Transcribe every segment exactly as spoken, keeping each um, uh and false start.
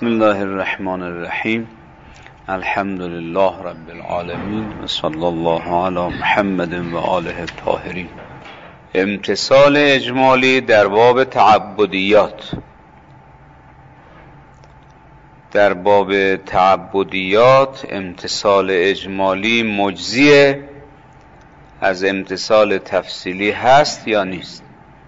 بسم الله الرحمن الرحیم. الحمد لله رب العالمین و صلی الله علی محمد و آله الطاهرین. امتثال اجمالی در باب تعبدیات. در باب تعبدیات امتثال اجمالی مجزیه از امتثال تفصیلی هست یا نیست؟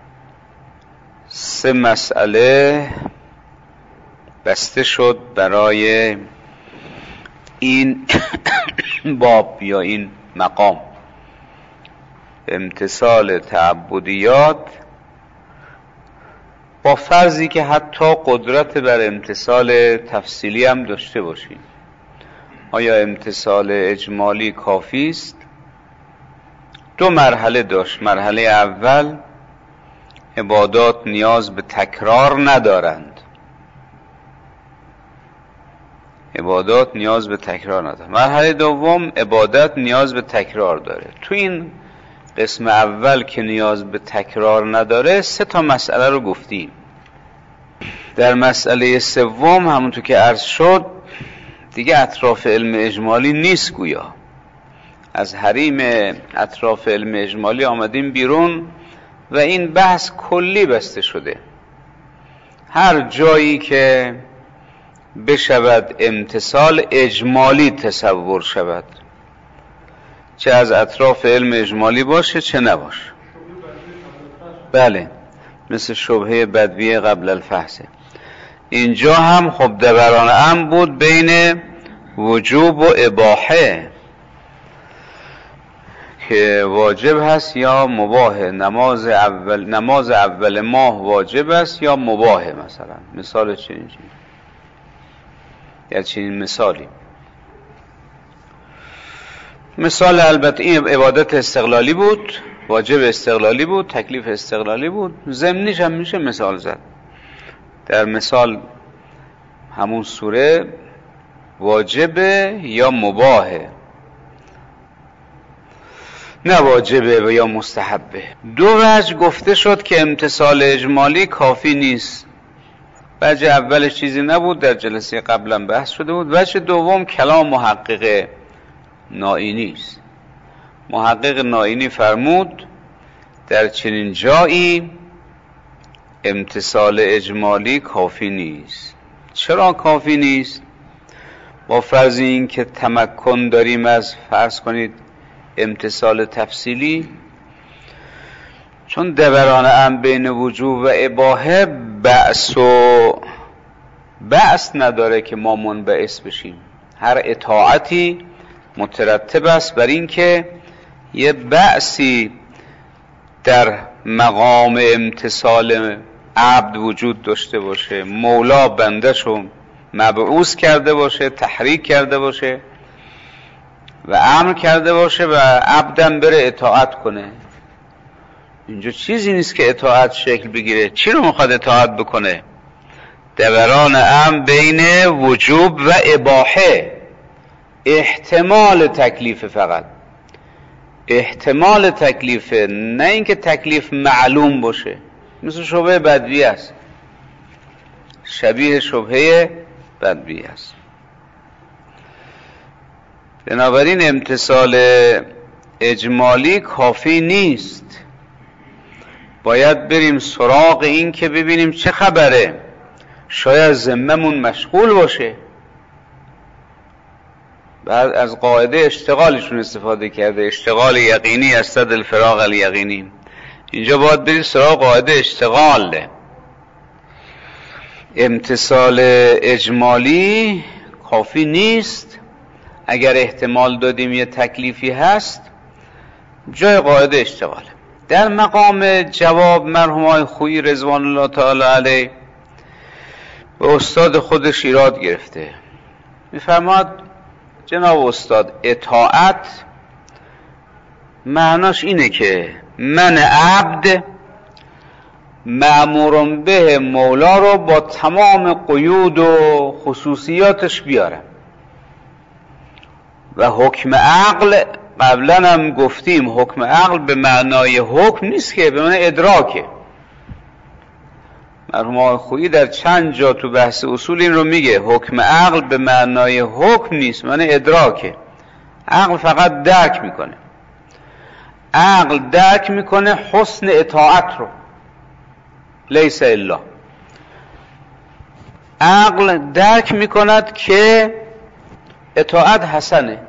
سه مسئله بسته شد برای این باب یا این مقام. امتثال تعبدیات با فرضی که حتی قدرت بر امتثال تفصیلی هم داشته باشیم. آیا امتثال اجمالی کافی است؟ دو مرحله داشت. مرحله اول، عبادات نیاز به تکرار ندارند. عبادات نیاز به تکرار نداره. مرحله دوم، عبادت نیاز به تکرار داره. تو این قسم اول که نیاز به تکرار نداره سه تا مسئله رو گفتیم. در مسئله سوم همونطور که عرض شد دیگه اطراف علم اجمالی نیست، گویا از حریم اطراف علم اجمالی آمدیم بیرون و این بحث کلی بسته شده. هر جایی که بشود امتثال اجمالی تصور شود، چه از اطراف علم اجمالی باشه چه نباشه. بله، مثل شبهه بدوی قبل الفحص. اینجا هم خب دوران ام بود بین وجوب و اباحه که واجب هست یا مباحه. نماز اول نماز اول ماه واجب است یا مباحه. مثلا مثال چنین چیزی یا چنین مثالی. مثال البته این عبادت استقلالی بود، واجب استقلالی بود، تکلیف استقلالی بود. ضمنیش هم میشه مثال زد. در مثال همون سوره واجبه یا مباحه، نه واجبه و یا مستحبه. دو وجه گفته شد که امتثال اجمالی کافی نیست. وجه اولش چیزی نبود، در جلسه قبلا بحث شده بود. وجه دوم کلام محقق نائینی است. محقق نائینی فرمود در چنین جایی امتثال اجمالی کافی نیست. چرا کافی نیست؟ با فرض این که تمکن داریم از فرض کنید امتثال تفصیلی، چون دوران ام بین وجوب و اباحه بأس و بأس نداره که ما منبعث بشیم. هر اطاعتی مترتب است بر این که یه بأسی در مقام امتثال عبد وجود داشته باشه، مولا بنده‌شو مبعوث کرده باشه، تحریک کرده باشه و امر کرده باشه و عبدم بره اطاعت کنه. اینجا چیزی نیست که اطاعت شکل بگیره. چی رو میخواد اطاعت بکنه؟ دوران امر بین وجوب و اباحه، احتمال تکلیف، فقط احتمال تکلیف، نه اینکه تکلیف معلوم باشه. مثل شبهه بدوی است، شبیه شبهه بدوی است. بنابراین امتثال اجمالی کافی نیست. باید بریم سراغ این که ببینیم چه خبره. شاید ذممون مشغول باشه. بعد از قاعده اشتغالشون استفاده کرده، اشتغال یقینی از صد الفراغ الیقینی. اینجا باید بریم سراغ قاعده اشتغال. امتثال اجمالی کافی نیست. اگر احتمال دادیم یه تکلیفی هست، جای قاعده اشتغاله. در مقام جواب مرحوم آقای خویی رضوان الله تعالی علیه به استاد خودش ایراد گرفته. میفرماد جناب استاد، اطاعت معناش اینه که من عبد مأمور به مولا رو با تمام قیود و خصوصیاتش بیارم و حکم عقل، قبلا هم گفتیم حکم عقل به معنای حکم نیست که، به معنای ادراکه. مرحوم آقای خویی در چند جا تو بحث اصول این رو میگه، حکم عقل به معنای حکم نیست، معنی ادراکه. عقل فقط درک میکنه، عقل درک میکنه حسن اطاعت رو، لیس الا. عقل درک میکند که اطاعت حسنه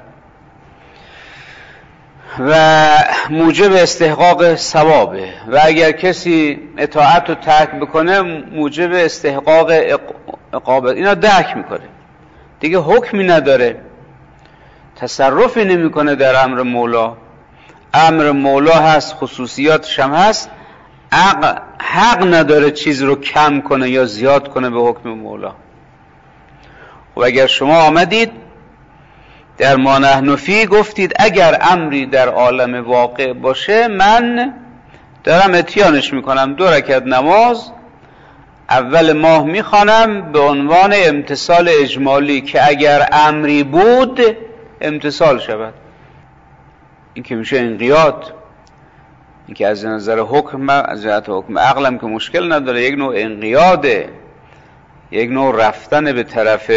و موجب استحقاق ثوابه و اگر کسی اطاعت رو ترک بکنه موجب استحقاق عقابه. اینا درک میکنه دیگه، حکمی نداره، تصرفی نمیکنه در امر مولا. امر مولا هست، خصوصیاتش هم هست، عقل حق نداره چیز رو کم کنه یا زیاد کنه به حکم مولا. و اگر شما آمدید در ما نحن فیه گفتید اگر امری در عالم واقع باشه من دارم اتیانش میکنم، دو رکعت نماز اول ماه میخوانم به عنوان امتثال اجمالی که اگر امری بود امتثال شود. این که میشه انقیاد. این که از نظر حکم، از جهت حکم عقلم که مشکل نداره، یک نوع انقیاده، یک نوع رفتن به طرف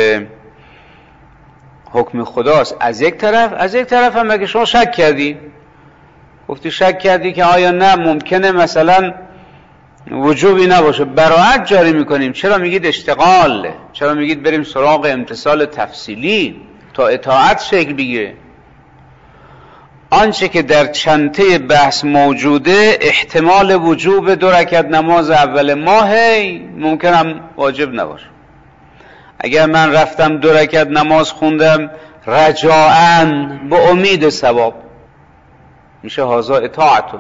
حکم خداست از یک طرف. از یک طرف هم اگه شما شک کردی، گفتی شک کردی که آیا نه ممکنه مثلا وجوبی نباشه، براعت جاری میکنیم. چرا میگید اشتغال؟ چرا میگید بریم سراغ امتثال تفصیلی تا اطاعت شکل بگیره؟ آنچه که در چنته بحث موجوده احتمال وجوب دو رکعت نماز اول ماه ممکنم واجب نباشه. اگر من رفتم دو رکعت نماز خوندم رجاءً به امید ثواب، میشه هذا اطاعتو.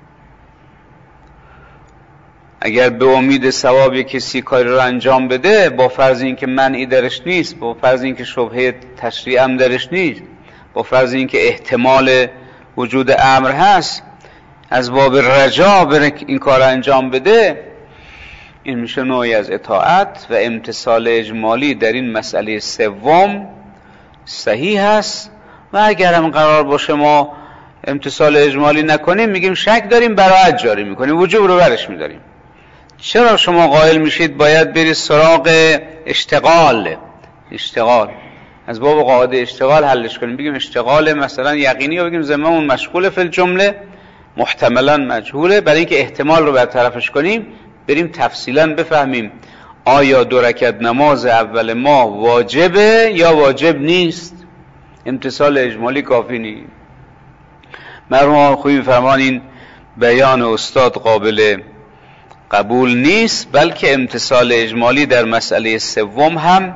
اگر به امید ثواب کسی کاری رو انجام بده با فرض اینکه منعی درش نیست، با فرض اینکه شبهه تشریع هم درش نیست، با فرض اینکه احتمال وجود امر هست، از باب رجا بره این کار انجام بده، این میشه نوعی از اطاعت و امتثال اجمالی در این مسئله سوم صحیح هست. و اگر هم قرار باشه ما امتثال اجمالی نکنیم میگیم شک داریم، براعت جاری میکنیم، وجوب رو برش میداریم. چرا شما قائل میشید باید برید سراغ اشتغال؟ اشتغال از باب قاعده اشتغال حلش کنیم، بگیم اشتغال مثلا یقینی یا بگیم ذممون مشغول فی الجمله، محتملا مجهوله، برای اینکه احتمال رو برطرفش کنیم بریم تفصیلا بفهمیم آیا دو رکعت نماز اول ماه واجبه یا واجب نیست. امتثال اجمالی کافی نیست. مرحوم خویی فرمان این بیان استاد قابل قبول نیست، بلکه امتثال اجمالی در مسئله سوم هم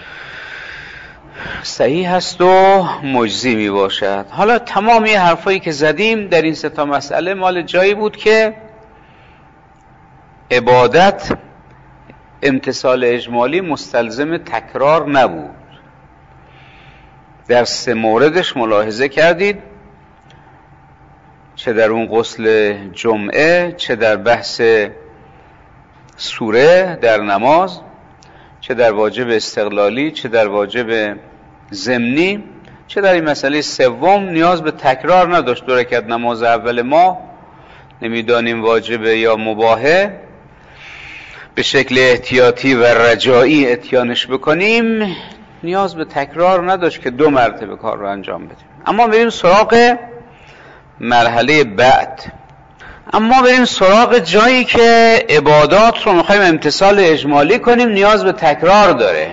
صحیح هست و مجزی می باشد. حالا تمامی حرفایی که زدیم در این سه تا مسئله مال جایی بود که عبادت امتثال اجمالی مستلزم تکرار نبود. در سه موردش ملاحظه کردید، چه در اون غسل جمعه، چه در بحث سوره در نماز، چه در واجب استقلالی، چه در واجب ضمنی، چه در این مسئله سوم نیاز به تکرار نداشت. دو رکعت نماز اول ما نمیدانیم واجبه یا مباحه، به شکل احتیاطی و رجایی اتیانش بکنیم، نیاز به تکرار نداشت که دو مرتبه کار رو انجام بدیم. اما بریم سراغ مرحله بعد، اما بریم سراغ جایی که عبادات رو میخوایم امتثال اجمالی کنیم نیاز به تکرار داره،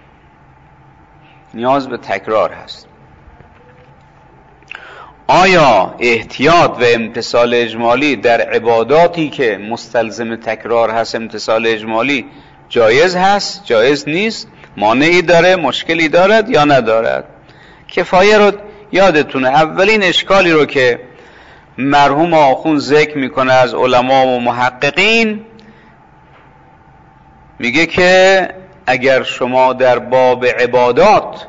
نیاز به تکرار هست. آیا احتیاط و امتثال اجمالی در عباداتی که مستلزم تکرار هست امتثال اجمالی جایز هست، جایز نیست، مانعی داره، مشکلی دارد یا ندارد؟ کفایه رو یادتونه اولین اشکالی رو که مرحوم آخوند ذکر میکنه از علما و محققین، میگه که اگر شما در باب عبادات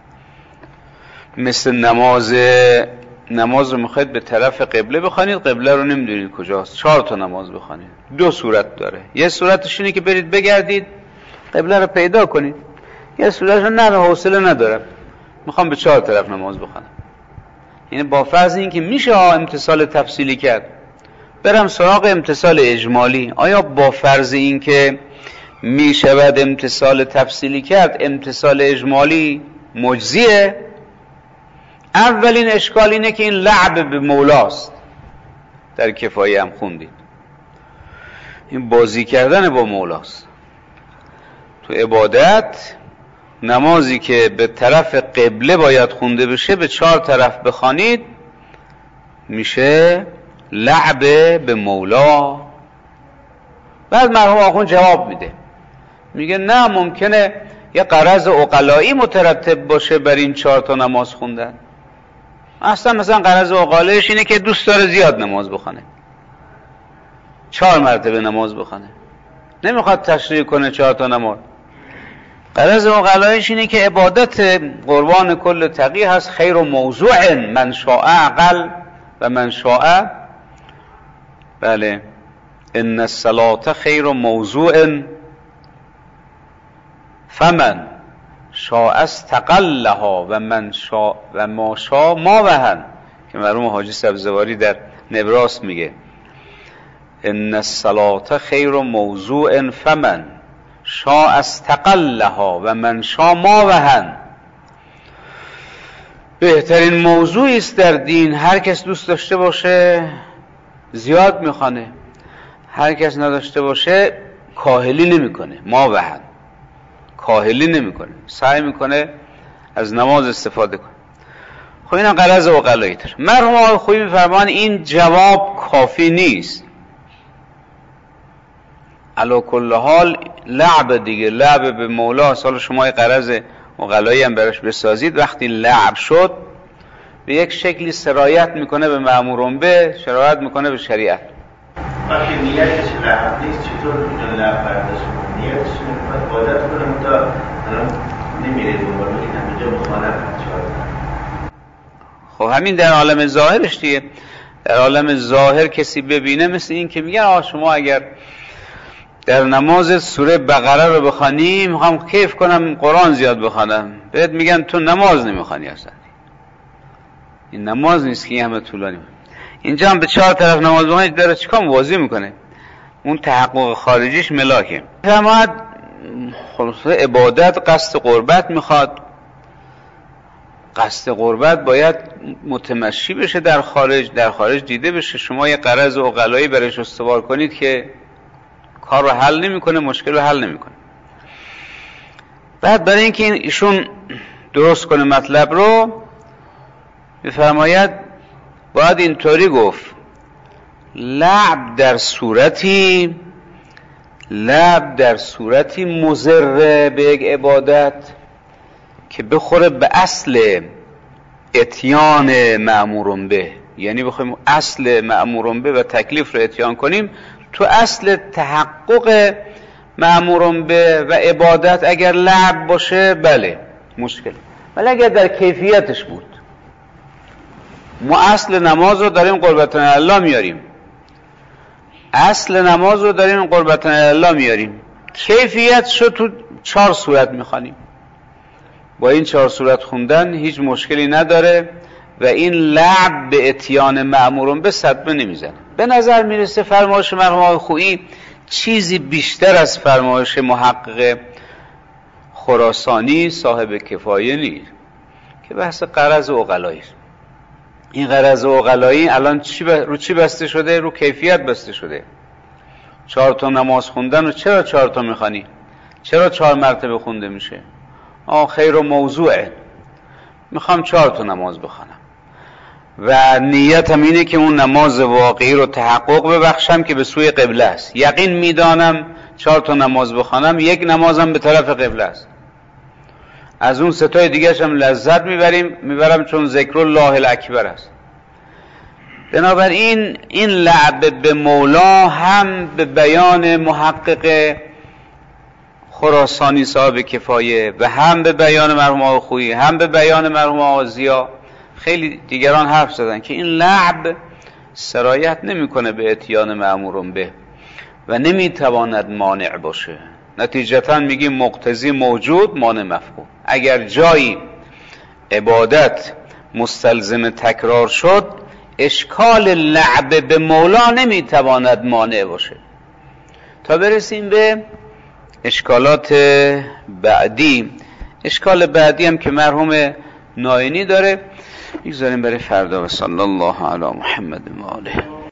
مثل نماز نماز رو میخواید به طرف قبله بخوانید، قبله رو نمیدونید کجاست، چهار تا نماز بخوانید، دو صورت داره. یه صورتش اینه که برید بگردید قبله رو پیدا کنید، یه صورتش نه حوصله ندارم میخوام به چهار طرف نماز بخوانم. یعنی با فرض این که میشه امتثال تفصیلی کرد، برم سراغ امتثال اجمالی. آیا با فرض این که می شود امتثال تفصیلی کرد، امتثال اجمالی مجزیه؟ اولین اشکال اینه که این لعب به مولاست. در کفایه هم خوندید این بازی کردن با مولاست. تو عبادت نمازی که به طرف قبله باید خونده بشه به چهار طرف بخوانید میشه لعب به مولا. بعد مرحوم آخوند جواب میده، میگه نه، ممکنه یه غرض عقلایی مترتب باشه بر این چهار تا نماز خوندن. اصلا مثلا غرض عقلاییش اینه که دوست داره زیاد نماز بخونه، چهار مرتبه نماز بخونه، نمیخواد تشریح کنه چهار تا نماز. غرض عقلاییش اینه که عبادت قربان کل تقی هست، خیر و موضوع من شاء عقل و من شاء، بله، ان الصلاة خیر و موضوع فمن شاء استقلها و من شاء و ما شاء ما وهن، که مرحوم حاجی سبزواری در نبراس میگه ان الصلاة خیر و موضوع فمن شاء استقلها و من شاء ما وهن. بهترین موضوعی است در دین، هر کس دوست داشته باشه زیاد میخوانه، هر کس نداشته باشه کاهلی نمیکنه، ما وهن، کاهلی نمیکنه، سعی میکنه از نماز استفاده کنه. خب اینا غرض عقلایی داره. مرحوم آقای خویی میفرمان این جواب کافی نیست. علا کل حال لعب دیگه، لعب به مولا، حالا شما غرض عقلایی هم براش بسازید، وقتی لعب شد به یک شکلی سرایت میکنه به مأمورون به، سرایت میکنه به شریعت. وقتی نیتش لعب نیست چطور میتونه لعب برداشت کنه؟ نیتش میخواد عبادت کنه تا نمیره دوباره این همینجا مخالف شد. خب همین در عالم ظاهرش دیگه. در عالم ظاهر کسی ببینه مثل این که میگن آه شما اگر در نماز سوره بقره رو بخوانی میخوام کیف کنم قرآن زیاد بخوانم، بهت میگن تو نماز نمیخوانی اصلا. این نماز نیست که این همه طولانی. اینجا هم به چهار طرف نماز بخوانی داره چیکار واضح میکنه؟ اون تحقق خارجیش ملاکه. فرمود خلاص عبادت قصد قربت میخواد. قصد قربت باید متمشی بشه در خارج، در خارج دیده بشه. شما یه غرض عقلایی برش استوار کنید که کار رو حل نمیکنه، مشکل رو حل نمیکنه. بعد برای اینکه ایشون درست کنه مطلب رو میفرماید باید اینطوری گفت لعب در صورتی لعب در صورتی مضر به یک عبادت که بخوره به اصل اتیان مأمورون به، یعنی بخوایم اصل مأمورون به و تکلیف رو اتیان کنیم تو اصل تحقق مأمورون به و عبادت اگر لعب باشه بله مشکل، ولی اگر در کیفیتش بود، ما اصل نماز رو داریم قربتن الله میاریم، اصل نماز رو داریم قربتن الله میاریم، کیفیت شو تو چهار صورت میخوانیم، با این چهار صورت خوندن هیچ مشکلی نداره و این لعب به اتیان مأمورون به صدمه نمیزنه. به نظر میرسه فرمایش مرحوم آقای خویی چیزی بیشتر از فرمایش محقق خراسانی صاحب کفایه نیست که بحث غرض عقلایی است. این غرض عقلایی الان چی ب... رو چی بسته شده؟ رو کیفیت بسته شده. چهار تا نماز خوندن و چرا چهار تا میخوانی؟ چرا چهار مرتبه خونده میشه؟ آه خیر و موضوعه، میخوام چهار تا نماز بخونم و نیتم اینه که اون نماز واقعی رو تحقق ببخشم که به سوی قبله است. یقین میدانم چهار تا نماز بخونم یک نمازم به طرف قبله است، از اون ستای دیگرش هم لذت میبریم میبرم چون ذکر الله الاکبر است. بنابراین این لعب به مولا هم به بیان محقق خراسانی صاحب کفایه و هم به بیان مرحوم آقای خویی هم به بیان مرحوم آقای ضیا، خیلی دیگران حرف زدن که این لعب سرایت نمیکنه به اتیان مأمورون به و نمیتواند مانع باشه. نتیجتا میگیم مقتضی موجود مانع مفقود. اگر جایی عبادت مستلزم تکرار شد، اشکال لعب به مولا نمیتواند مانع باشه. تا برسیم به اشکالات بعدی. اشکال بعدی هم که مرحوم ناینی داره میگذاریم برای فردا. و صلی الله علی محمد و آله.